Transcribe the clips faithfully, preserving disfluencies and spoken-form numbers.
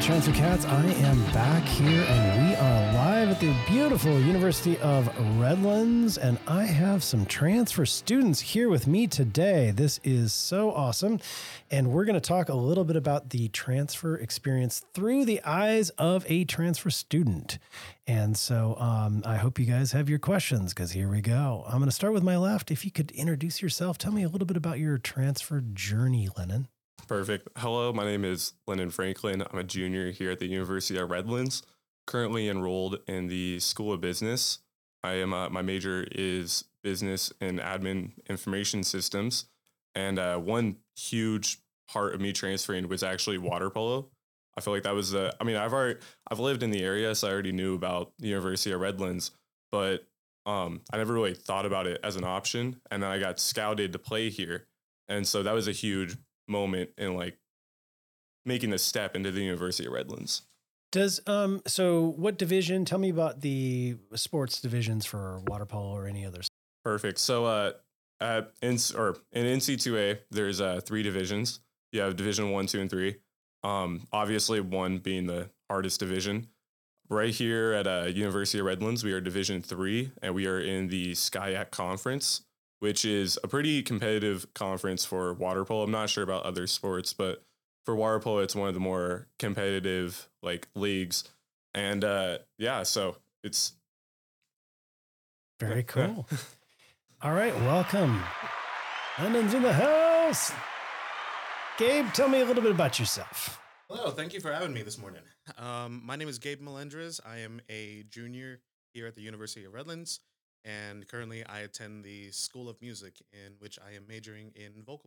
Transfer Cats. I am back here and we are live at the beautiful University of Redlands, and I have some transfer students here with me today. This is so awesome, and we're going to talk a little bit about the transfer experience through the eyes of a transfer student. And so um, I hope you guys have your questions, because here we go. I'm going to start with my left. If you could introduce yourself, tell me a little bit about your transfer journey, Lennon. Perfect. Hello, my name is Lennon Franklin. I'm a junior here at the University of Redlands, currently enrolled in the School of Business. I am uh, my major is Business and Admin Information Systems, and uh, one huge part of me transferring was actually water polo. I feel like that was the. I mean, I've already I've lived in the area, so I already knew about the University of Redlands, but um, I never really thought about it as an option, and then I got scouted to play here, and so that was a huge moment in like making the step into the University of Redlands. Does um so what division? Tell me about the sports divisions for water polo or any others. Perfect. So uh at in or in N C two A there's uh three divisions. You have division one, two, and three. Um obviously one being the hardest division. Right here at uh University of Redlands, we are division three, and we are in the SCIAC conference, which is a pretty competitive conference for water polo. I'm not sure about other sports, but for water polo, it's one of the more competitive like leagues. And uh, yeah, so it's very cool. All right, welcome. London's in the house. Gabe, tell me a little bit about yourself. Hello, thank you for having me this morning. Um, my name is Gabe Melendrez. I am a junior here at the University of Redlands. And currently, I attend the School of Music, in which I am majoring in vocal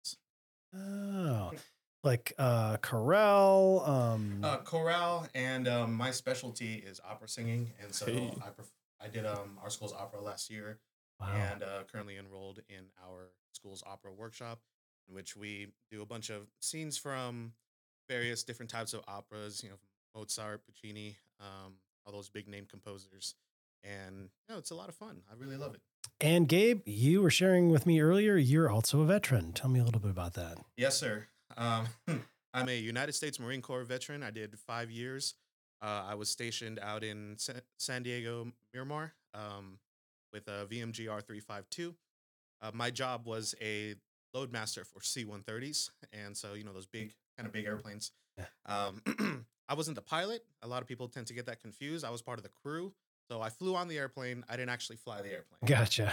Oh, performance. like uh, chorale, um, uh, chorale, and um, my specialty is opera singing. And so Hey. I pref- I did um our school's opera last year, wow. and uh, currently enrolled in our school's opera workshop, in which we do a bunch of scenes from various different types of operas. You know, Mozart, Puccini, um, all those big name composers. And you know, it's a lot of fun. I really love it. And Gabe, you were sharing with me earlier, you're also a veteran. Tell me a little bit about that. Yes, sir. Um, I'm a United States Marine Corps veteran. I did five years. Uh, I was stationed out in Sa- San Diego, Miramar, um, with a V M G R three fifty-two. Uh, my job was a load master for C one thirties. And so, you know, those big, kind of big airplanes. Yeah. Um, I wasn't the pilot. A lot of people tend to get that confused. I was part of the crew. So I flew on the airplane. I didn't actually fly the airplane. Gotcha.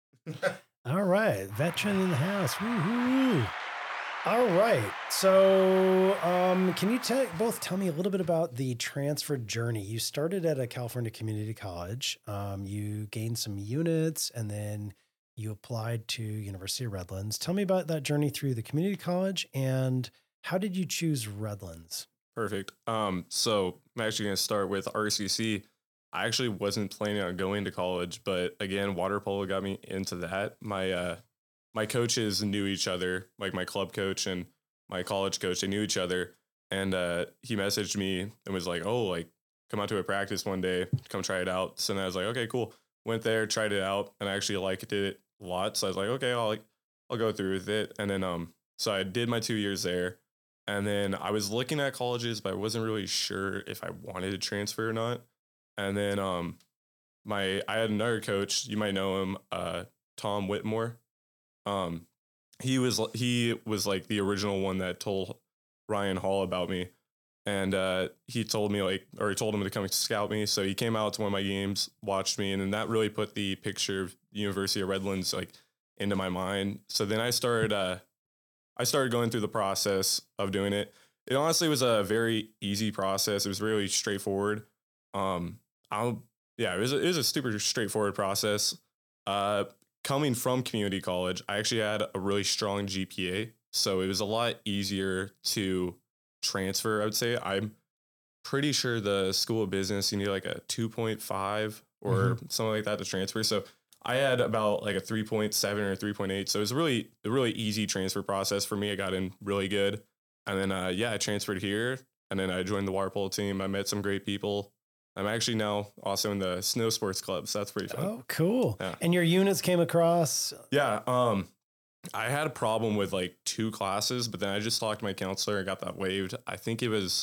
All right. Veteran in the house. Woo-hoo. All right. So um, can you te- both tell me a little bit about the transfer journey? You started at a California community college. Um, you gained some units, and then you applied to University of Redlands. Tell me about that journey through the community college, and how did you choose Redlands? Perfect. Um, so I'm actually going to start with R C C. I actually wasn't planning on going to college, but again, water polo got me into that. My uh, my coaches knew each other, like my club coach and my college coach. They knew each other, and uh, he messaged me and was like, "Oh, like come out to a practice one day, come try it out." So then I was like, "Okay, cool." Went there, tried it out, and I actually liked it a lot. So I was like, "Okay, I'll like I'll go through with it." And then um, so I did my two years there, and then I was looking at colleges, but I wasn't really sure if I wanted to transfer or not. And then um, my I had another coach, you might know him, uh, Tom Whitmore. Um, he was he was like the original one that told Ryan Hall about me, and uh, he told me like, or he told him to come scout me. So he came out to one of my games, watched me, and then that really put the picture of the University of Redlands like into my mind. So then I started uh, I started going through the process of doing it. It honestly was a very easy process. It was really straightforward. Um, I'll, yeah, it was, a, it was a super straightforward process. Uh, coming from community college, I actually had a really strong G P A, so it was a lot easier to transfer. I would say I'm pretty sure the School of Business, you need like a two point five or mm-hmm. something like that to transfer. So I had about like a three point seven or three point eight. So it was really, a really easy transfer process for me. I got in really good. And then, uh, yeah, I transferred here, and then I joined the water polo team. I met some great people. I'm actually now also in the snow sports club, so that's pretty fun. Oh, cool. Yeah. And your units came across? Yeah. Um, I had a problem with like two classes, but then I just talked to my counselor and got that waived. I think it was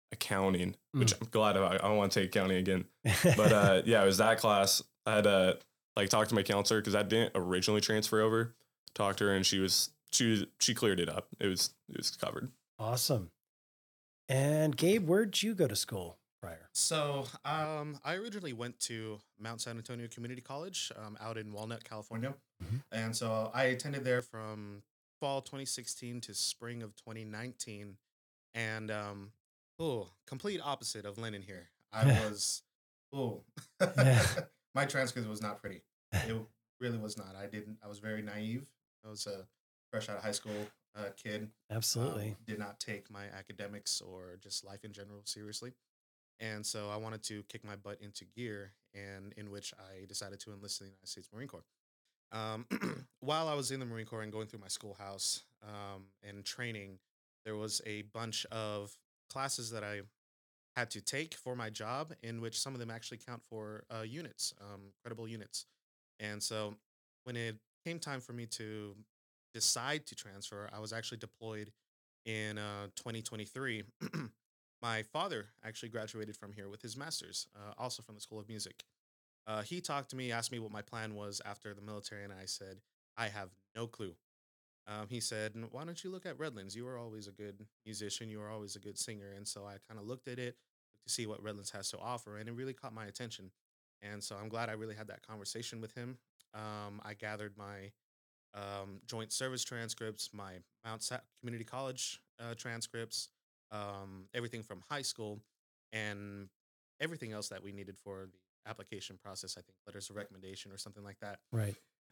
accounting, Mm. which I'm glad about. I don't want to take accounting again. But uh, yeah, it was that class. I had to like talk to my counselor because I didn't originally transfer over. Talked to her and she was she was, she cleared it up. It was it was covered. Awesome. And Gabe, where'd you go to school prior? So, um, I originally went to Mount San Antonio Community College um, out in Walnut, California. Mhm. And so I attended there from fall twenty sixteen to spring of twenty nineteen. And, um, oh, complete opposite of Lennon here. I was, oh, Yeah. my transcript was not pretty. It really was not. I didn't, I was very naive. I was a fresh out of high school uh, kid. Absolutely. Um, did not take my academics or just life in general seriously. And so I wanted to kick my butt into gear, and in which I decided to enlist in the United States Marine Corps. Um, while I was in the Marine Corps and going through my schoolhouse um, and training, there was a bunch of classes that I had to take for my job, in which some of them actually count for uh, units, um, credible units. And so when it came time for me to decide to transfer, I was actually deployed in uh, twenty twenty-three. My father actually graduated from here with his master's, uh, also from the School of Music. Uh, he talked to me, asked me what my plan was after the military, and I said, I have no clue. Um, he said, "N- Why don't you look at Redlands? You were always a good musician. You were always a good singer." And so I kind of looked at it to see what Redlands has to offer, and it really caught my attention. And so I'm glad I really had that conversation with him. Um, I gathered my um, joint service transcripts, my Mount Sa- Community College uh, transcripts, um, everything from high school, and everything else that we needed for the application process. I think letters of recommendation or something like that. Right.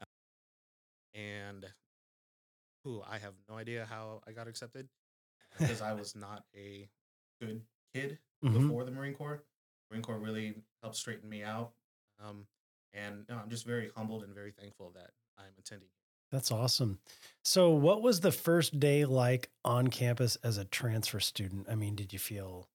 And who I have no idea how I got accepted because I was not a good kid Mhm. before the Marine Corps. Marine Corps really helped straighten me out. Um, and no, I'm just very humbled and very thankful that I'm attending. That's awesome. So, what was the first day like on campus as a transfer student? I mean, did you feel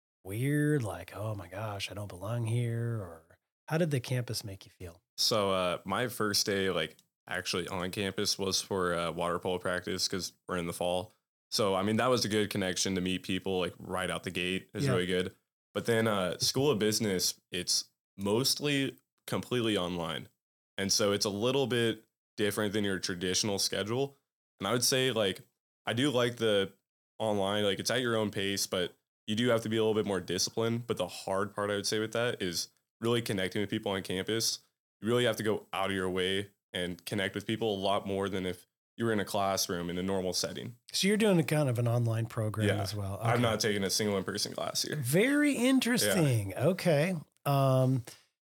weird, like, oh my gosh, I don't belong here? Or how did the campus make you feel? So uh, my first day, like actually on campus, was for uh, water polo practice because we're in the fall. So I mean that was a good connection to meet people like right out the gate. It was Yeah. really good. But then uh, School of Business, it's mostly completely online, and so it's a little bit different than your traditional schedule. And I would say like I do like the online, like it's at your own pace, but you do have to be a little bit more disciplined. But the hard part I would say with that is really connecting with people on campus. You really have to go out of your way and connect with people a lot more than if you were in a classroom in a normal setting. So, you're doing a kind of an online program Yeah. as well. I'm Okay. not taking a single in-person class here. Very interesting. Okay. Um,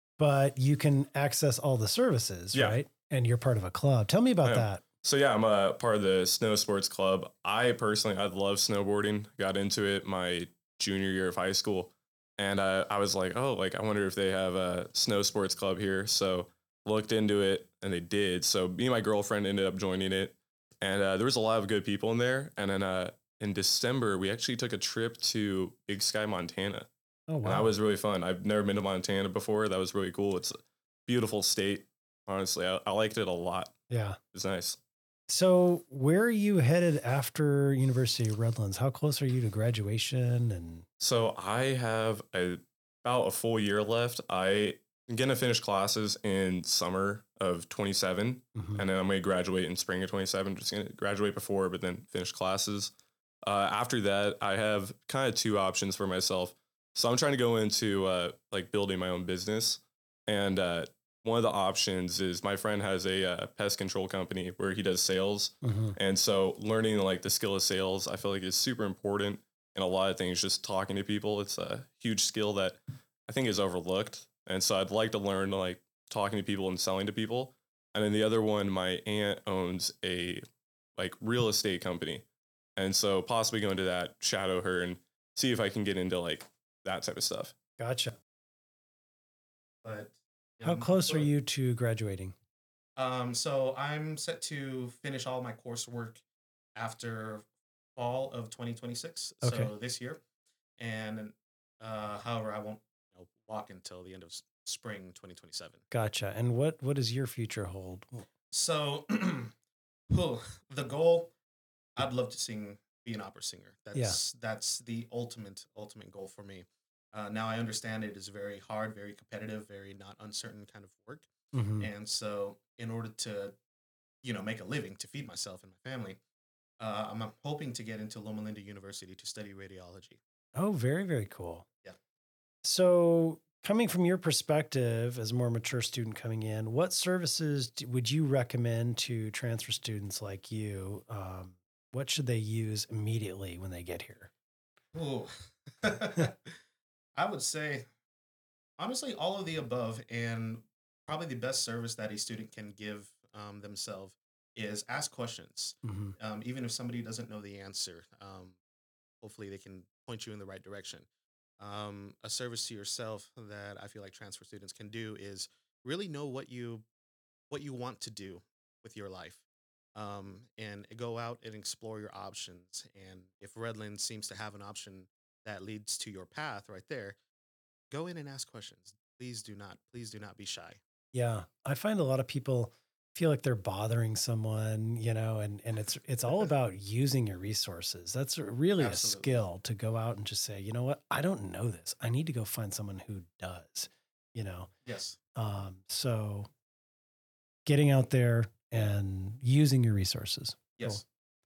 but you can access all the services, Yeah. right? And you're part of a club. Tell me about I am. that. So yeah, I'm a part of the snow sports club. I personally, I love snowboarding. Got into it my junior year of high school. And uh, I was like, oh, like, I wonder if they have a snow sports club here. So looked into it and they did. So me and my girlfriend ended up joining it. And uh, there was a lot of good people in there. And then uh, in December, we actually took a trip to Big Sky, Montana. Oh, And wow. that was really fun. I've never been to Montana before. That was really cool. It's a beautiful state. Honestly, I, I liked it a lot. Yeah. It was nice. So, where are you headed after University of Redlands? How close are you to graduation? And So I have a, about a full year left. I am going to finish classes in summer of twenty-seven, Mhm. and then I'm going to graduate in spring of twenty-seven. Just going to graduate before, but then finish classes. Uh, after that, I have kind of two options for myself. So I'm trying to go into uh, like building my own business. And uh, one of the options is my friend has a uh, pest control company where he does sales. Mhm. And so learning like the skill of sales, I feel like is super important in a lot of things. Just talking to people, it's a huge skill that I think is overlooked. And so I'd like to learn like talking to people and selling to people. And then the other one, my aunt owns a like real estate company. And so possibly go into that, shadow her and see if I can get into like that type of stuff. Gotcha. But How um, close are so- you to graduating? Um, so I'm set to finish all my coursework after fall of twenty twenty-six. Okay. So this year, and uh, however, I won't you know, walk until the end of s- spring twenty twenty-seven. Gotcha. And what what does your future hold? So, whew, the goal, I'd love to sing be an opera singer. Yeah. That's that's the ultimate ultimate goal for me. Uh, now I understand it is very hard, very competitive, very not uncertain kind of work, Hmm. and so in order to you know make a living to feed myself and my family, uh, I'm, I'm hoping to get into Loma Linda University to study radiology. Oh, very, very cool. Yeah. So, coming from your perspective as a more mature student coming in, what services d- would you recommend to transfer students like you? Um, what should they use immediately when they get here? Oh, I would say honestly all of the above, and probably the best service that a student can give um, themselves is ask questions. Hmm. Um, even if somebody doesn't know the answer, um, hopefully they can point you in the right direction. Um, a service to yourself that I feel like transfer students can do is really know what you what you want to do with your life, um, and go out and explore your options. And if Redland seems to have an option that leads to your path right there, go in and ask questions. Please do not, please do not be shy. Yeah, I find a lot of people feel like they're bothering someone, you know, and and it's it's all about using your resources. That's really a Absolutely. skill to go out and just say, you know what, I don't know this. I need to go find someone who does, you know. Yes. Um, so getting out there and using your resources. Yes.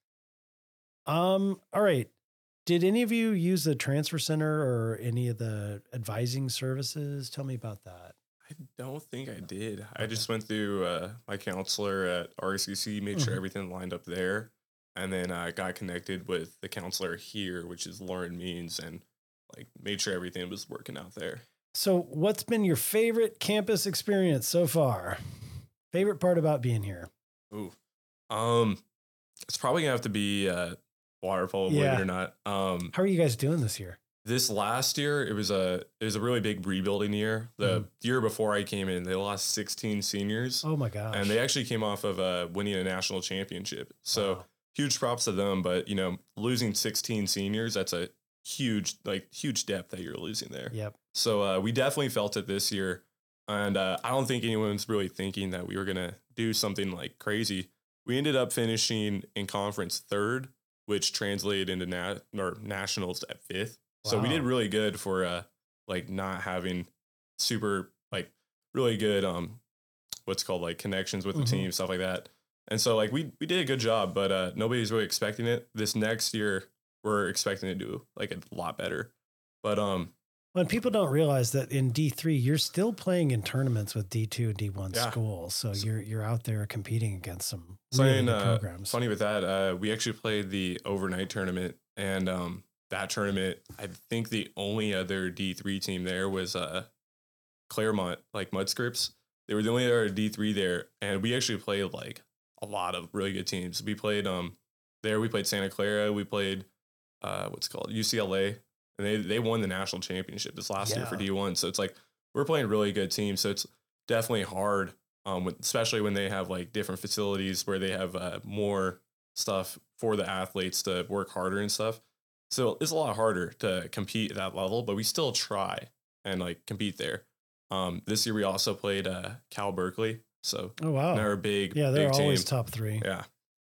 Cool. Um, all right. Did any of you use the transfer center or any of the advising services? Tell me about that. I don't think I did. I Okay. just went through uh, my counselor at R C C, made sure Mhm. everything lined up there, and then I got connected with the counselor here, which is Lauren Means, and like made sure everything was working out there. So, what's been your favorite campus experience so far? Favorite part about being here? Ooh, um, it's probably gonna have to be uh, water polo, believe Yeah. it or not. Um, How are you guys doing this year? this last year, it was a it was a really big rebuilding year. The Mhm. year before I came in, they lost sixteen seniors. Oh my gosh. And they actually came off of uh, winning a national championship. So Wow. huge props to them. But, you know, losing sixteen seniors, that's a huge, like, huge depth that you're losing there. Yep. So uh, we definitely felt it this year. And uh, I don't think anyone's really thinking that we were going to do something like crazy. We ended up finishing in conference third, which translated into na- or nationals at fifth. So we did Wow. really good for uh, like not having super, like, really good um what's called like connections with the Mhm. team, stuff like that. And so like we we did a good job, but uh nobody's really expecting it. This next year we're expecting to do like a lot better. But um When people don't realize that in D three, you're still playing in tournaments with D two and D one Yeah. schools. So So- you're you're out there competing against some so really in, good uh, programs. funny with that, uh we actually played the overnight tournament, and um that tournament, I think the only other D three team there was uh Claremont, like Mudscripts. They were the only other D three there, and we actually played like a lot of really good teams. We played um there, we played Santa Clara, we played uh what's it called U C L A, and they they won the national championship this last year for Yeah. D one. So it's like we're playing really good teams. So it's definitely hard, um, with, especially when they have like different facilities where they have uh, more stuff for the athletes to work harder and stuff. So it's a lot harder to compete at that level, but we still try and like compete there. Um, this year we also played uh, Cal Berkeley, so Oh wow. they're a big, Yeah, they're big team. always top three. Yeah,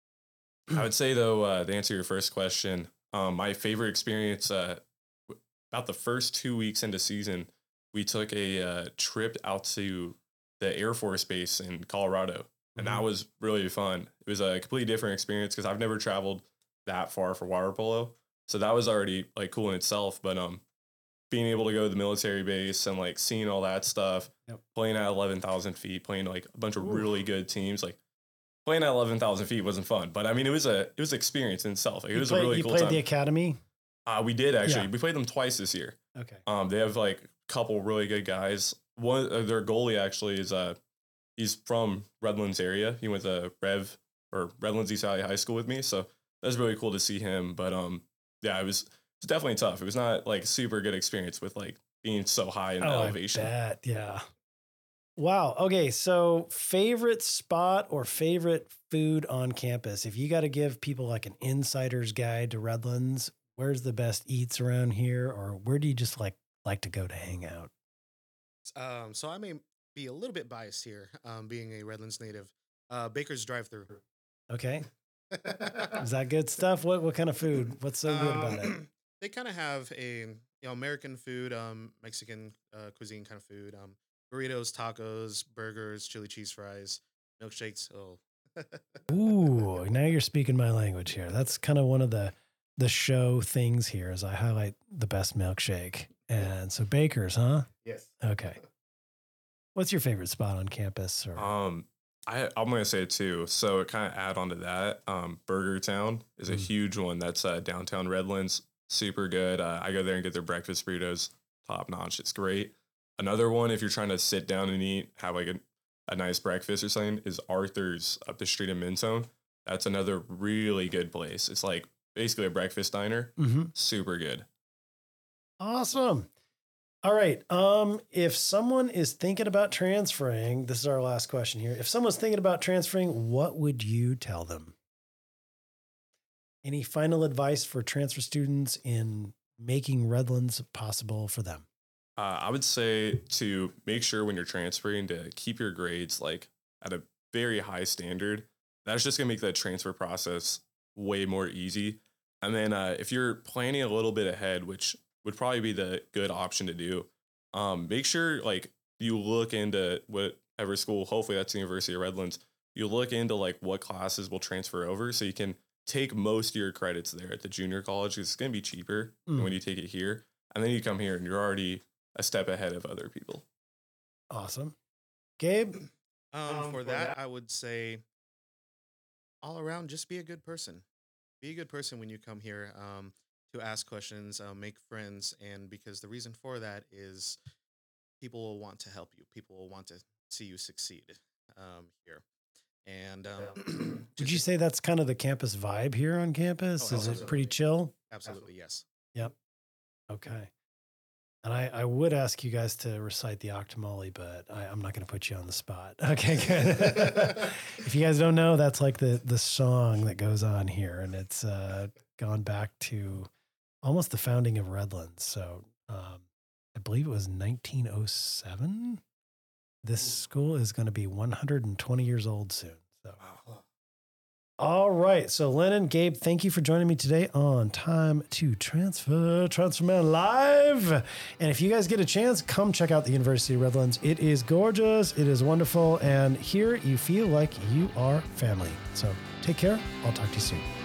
I would say though, uh, to answer your first question, um, my favorite experience, uh, w- about the first two weeks into season, we took a uh, trip out to the Air Force Base in Colorado, and that Mhm. was really fun. It was a completely different experience because I've never traveled that far for water polo, so that was already like cool in itself. But um, being able to go to the military base and like seeing all that stuff, Yep. playing at eleven thousand feet, playing like a bunch of Oof. really good teams, like playing at eleven thousand feet wasn't fun, but I mean, it was a, it was an experience in itself. Like, it You, was play- a really you cool played time. the academy. Uh, we did actually, Yeah. we played them twice this year. Okay. Um, they have like a couple really good guys. One, uh, their goalie actually is, uh, he's from Redlands area. He went to Rev or Redlands East Valley High School with me. So that was really cool to see him. But, um, yeah, it was, it's definitely tough. It was not like a super good experience with like being so high in the Oh, elevation. I bet. Yeah. Wow. Okay. So, favorite spot or favorite food on campus? If you got to give people like an insider's guide to Redlands, where's the best eats around here, or where do you just like like to go to hang out? Um, so I may be a little bit biased here, um, being a Redlands native. Uh, Baker's drive-through. Okay. Is that good stuff? What what kind of food? What's so good about it? Um, They kind of have a you know American food, um, Mexican uh, cuisine kind of food, um, burritos, tacos, burgers, chili cheese fries, milkshakes. Oh, Ooh, now you're speaking my language here. That's kind of one of the the show things here is I highlight the best milkshake. And so Baker's, huh? yes. Okay. What's your favorite spot on campus? Or Um, I I'm gonna say it too. So it kind of add on to that. Um, Burger Town is a Mm. huge one. That's uh, downtown Redlands. Super good. Uh, I go there and get their breakfast burritos. Top notch. It's great. Another one, if you're trying to sit down and eat, have like a, a nice breakfast or something, is Arthur's up the street in Minzone. That's another really good place. It's like basically a breakfast diner. Mhm. Super good. Awesome. All right. Um, if someone is thinking about transferring, this is our last question here. If someone's thinking about transferring, what would you tell them? Any final advice for transfer students in making Redlands possible for them? Uh, I would say to make sure when you're transferring to keep your grades like at a very high standard. That's just gonna make the transfer process way more easy. And then uh, if you're planning a little bit ahead, which would probably be the good option to do, um, make sure like you look into whatever school. Hopefully that's the University of Redlands. You look into like what classes will transfer over, so you can take most of your credits there at the junior college. 'Cause it's gonna be cheaper Mm. than when you take it here, and then you come here and you're already a step ahead of other people. Awesome. Gabe? Um, for that, I would say all around, just be a good person. Be a good person when you come here, um, to ask questions, uh, make friends, and because the reason for that is people will want to help you. People will want to see you succeed um, here. And um, Would just- you say that's kind of the campus vibe here on campus? Oh, Is it absolutely. pretty chill? absolutely yes. Yep. Okay. And I, I would ask you guys to recite the Octomole, but I, I'm not going to put you on the spot. Okay, good. If you guys don't know, that's like the the song that goes on here, and it's uh, gone back to almost the founding of Redlands. So um, I believe it was nineteen oh seven. This school is going to be one hundred twenty years old soon. So. All right. So, Lennon, Gabe, thank you for joining me today on Time to Transfer, Transferman Live. And if you guys get a chance, come check out the University of Redlands. It is gorgeous. It is wonderful. And here you feel like you are family. So, take care. I'll talk to you soon.